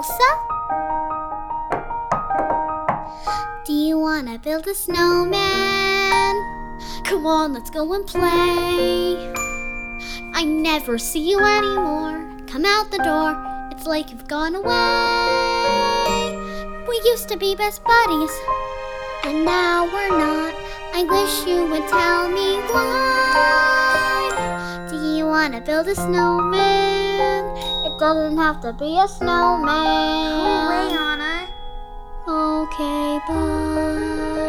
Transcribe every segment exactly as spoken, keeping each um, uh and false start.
Elsa? Do you wanna build a snowman? Come on, let's go and play. I never see you anymore. Come out the door, it's like you've gone away. We used to be best buddies, and now we're not. I wish you would tell me why. Do you wanna build a snowman? It doesn't have to be a snowman. Go away, Anna. Okay, bye.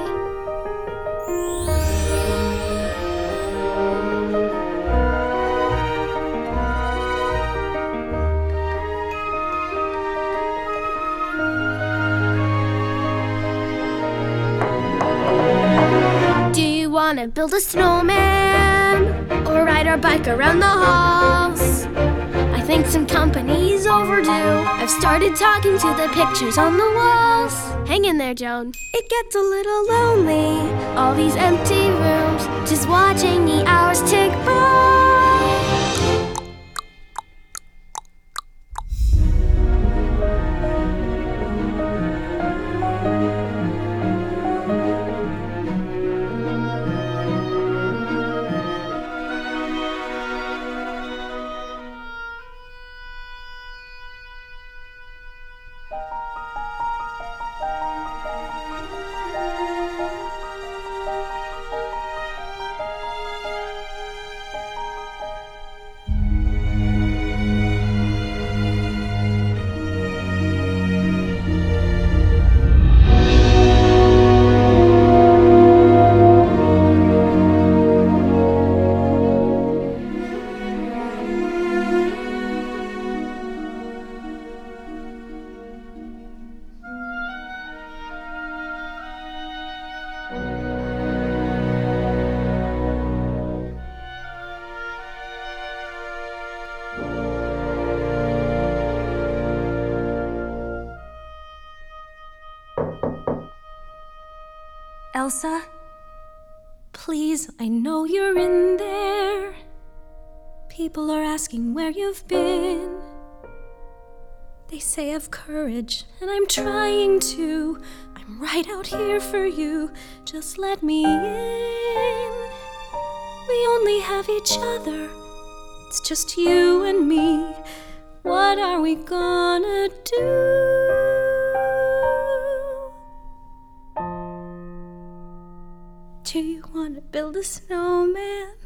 Do you wanna build a snowman or ride our bike around the halls? I think some company's overdue. I've started talking to the pictures on the walls. Hang in there, Joan. It gets a little lonely, all these empty rooms, just watching the hours tick by. Elsa, please, I know you're in there. People are asking where you've been. They say have courage, and I'm trying to. I'm right out here for you. Just let me in. We only have each other. It's just you and me. What are we gonna do? Do you want to build a snowman?